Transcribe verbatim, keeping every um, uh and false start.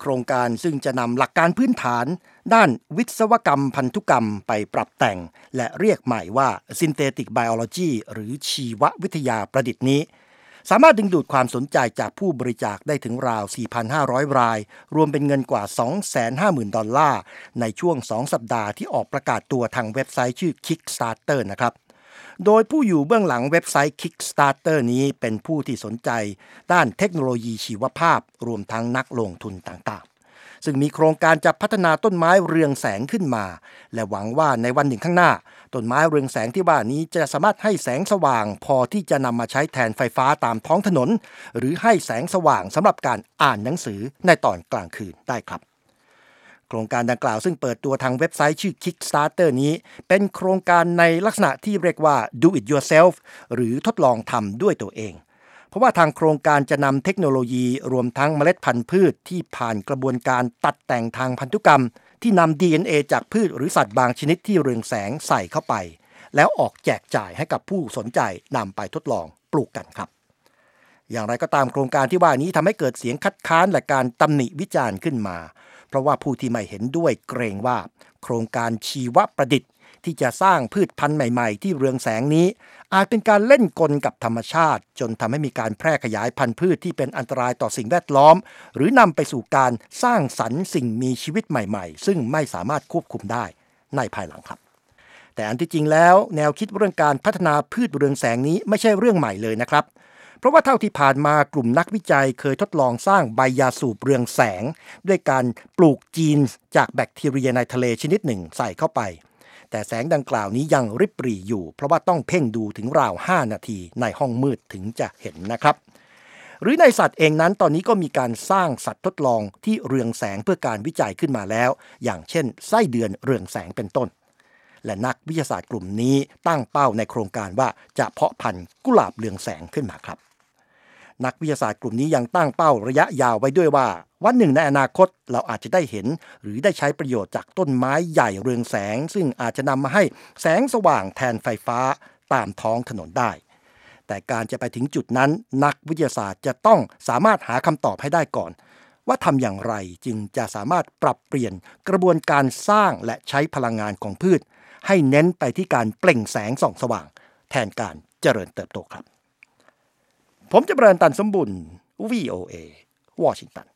โครงการซึ่งจะนำหลักการพื้นฐานด้านวิศวกรรมพันธุกรรมไปปรับแต่งและเรียกใหม่ว่า Synthetic Biology หรือชีววิทยาประดิษฐ์นี้สามารถดึงดูดความสนใจจากผู้บริจาคได้ถึงราว สี่พันห้าร้อย รายรวมเป็นเงินกว่า สองแสนห้าหมื่น ดอลลาร์ในช่วงสองสัปดาห์ที่ออกประกาศตัวทางเว็บไซต์ชื่อ Kickstarter นะครับโดยผู้อยู่เบื้องหลังเว็บไซต์ Kickstarter นี้เป็นผู้ที่สนใจด้านเทคโนโลยีชีวภาพรวมทั้งนักลงทุนต่างๆซึ่งมีโครงการจะพัฒนาต้นไม้เรืองแสงขึ้นมาและหวังว่าในวันหนึ่งข้างหน้าต้นไม้เรืองแสงที่ว่านี้จะสามารถให้แสงสว่างพอที่จะนำมาใช้แทนไฟฟ้าตามท้องถนนหรือให้แสงสว่างสำหรับการอ่านหนังสือในตอนกลางคืนได้ครับโครงการดังกล่าวซึ่งเปิดตัวทางเว็บไซต์ชื่อ Kickstarter นี้เป็นโครงการในลักษณะที่เรียกว่า Do it yourself หรือทดลองทำด้วยตัวเองเพราะว่าทางโครงการจะนำเทคโนโลยีรวมทั้งเมล็ดพันธุ์พืชที่ผ่านกระบวนการตัดแต่งทางพันธุกรรมที่นำ ดี เอ็น เอ จากพืชหรือสัตว์บางชนิดที่เรืองแสงใส่เข้าไปแล้วออกแจกจ่ายให้กับผู้สนใจนำไปทดลองปลูกกันครับอย่างไรก็ตามโครงการที่ว่านี้ทำให้เกิดเสียงคัดค้านและการตำหนิวิจารณ์ขึ้นมาเพราะว่าผู้ที่ไม่เห็นด้วยเกรงว่าโครงการชีวประดิษฐ์ที่จะสร้างพืชพันธุ์ใหม่ๆที่เรืองแสงนี้อาจเป็นการเล่นกลกับธรรมชาติจนทำให้มีการแพร่ขยายพันธุ์พืชที่เป็นอันตรายต่อสิ่งแวดล้อมหรือนำไปสู่การสร้างสรรค์สิ่งมีชีวิตใหม่ๆซึ่งไม่สามารถควบคุมได้ในภายหลังครับแต่อันที่จริงแล้วแนวคิดเรื่องการพัฒนาพืชเรืองแสงนี้ไม่ใช่เรื่องใหม่เลยนะครับเพราะว่าเท่าที่ผ่านมากลุ่มนักวิจัยเคยทดลองสร้างใบยาสูบเรืองแสงด้วยการปลูกจีนจากแบคทีเรียในทะเลชนิดหนึ่งใส่เข้าไปแต่แสงดังกล่าวนี้ยังริบหรี่อยู่เพราะว่าต้องเพ่งดูถึงราวห้านาทีในห้องมืดถึงจะเห็นนะครับหรือในสัตว์เองนั้นตอนนี้ก็มีการสร้างสัตว์ทดลองที่เรืองแสงเพื่อการวิจัยขึ้นมาแล้วอย่างเช่นไส้เดือนเรืองแสงเป็นต้นและนักวิทยาศาสตร์กลุ่มนี้ตั้งเป้าในโครงการว่าจะเพาะพันธุ์กุหลาบเรืองแสงขึ้นมาครับนักวิทยาศาสตร์กลุ่มนี้ยังตั้งเป้าระยะยาวไว้ด้วยว่าวันหนึ่งในอนาคตเราอาจจะได้เห็นหรือได้ใช้ประโยชน์จากต้นไม้ใหญ่เรืองแสงซึ่งอาจจะนำมาให้แสงสว่างแทนไฟฟ้าตามท้องถนนได้แต่การจะไปถึงจุดนั้นนักวิทยาศาสตร์จะต้องสามารถหาคำตอบให้ได้ก่อนว่าทำอย่างไรจึงจะสามารถปรับเปลี่ยนกระบวนการสร้างและใช้พลังงานของพืชให้เน้นไปที่การเปล่งแสงส่องสว่างแทนการเจริญเติบโตครับผมจะเริญตันสมบุญ วี โอ เอ วอชิงตัน